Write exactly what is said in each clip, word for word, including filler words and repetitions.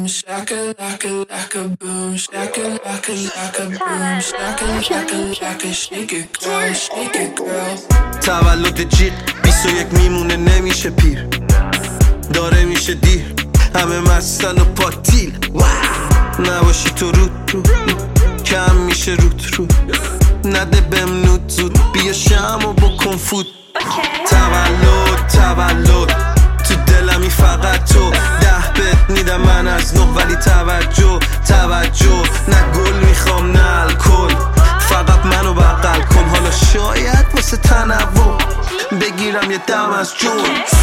boom, shaka laka laka boom, shaka laka laka boom, shaka laka laka shake it girl, shake it girl. تولد جیغ بیست و یک میمونه نمیشه پیر، داره میشه دیر، همه مستن و پاتیل. نباشی تو رود رو کم میشه رود رو، نده بهم نود زود، بیا شم و بکن فوت. تولد تولد تو دلمی فقط تو، ده بهت میدم من از نه، ولی توجه توجه، نه گل میخوام نه الکل، فقط منو بغل کن. حالا شاید واسه تنوع بگیرم یه دم از جون.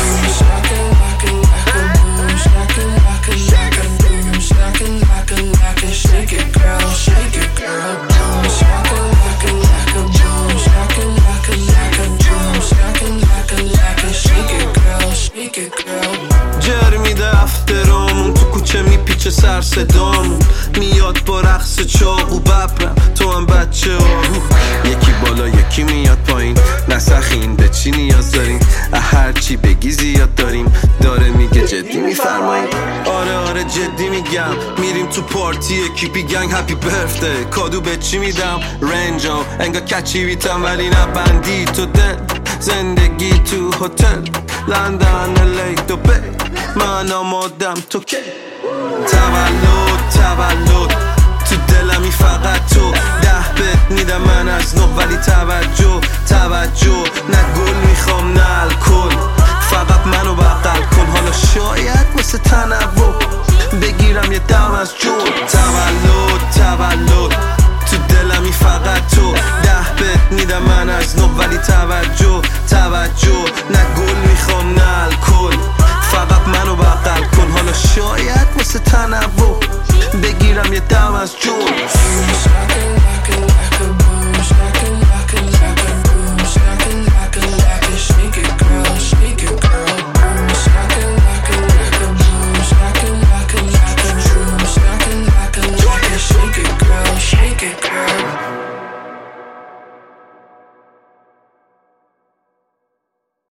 Shake it girl, shake it girl, boom, shaka laka laka boom, shaka laka laka boom, shaka laka laka shake it girl, shake it girl. جر میده افترامون تو کوچه میپیچه سر صدامون، میاد با رقص چاقو ببرم تو هم بچه آهو، یکی بالا یکی میاد پایین، نسخین به چی نیاز داریم، هرچی بگی زیاد داریم، داره میگه جدی میفرماییم. آره آره جدی میگم، میریم تو پارتی اکیپی گنگ هپی برفته، کادو به چی میدم رنجام انگا کچی بیتم، ولی نبندی تو دن، زندگی تو هتل لندن الی دوبه، من آمادم تو که. تولد تولد تو دلمی فقط تو، ده بهت میدم من از نه، ولی توجه توجه، نه گل میخوام نه الکل، فقط منو بغل کن. حالا شاید واسه تنوع بگیرم یه دم از جون. تولد تولد تو دلمی فقط تو، ده بهت میدم من از نه، ولی توجه توجه، نه گل میخوام نه الکل، فقط منو بغل کن. حالا شاید واسه تنوع بگیرم یه دم از جون.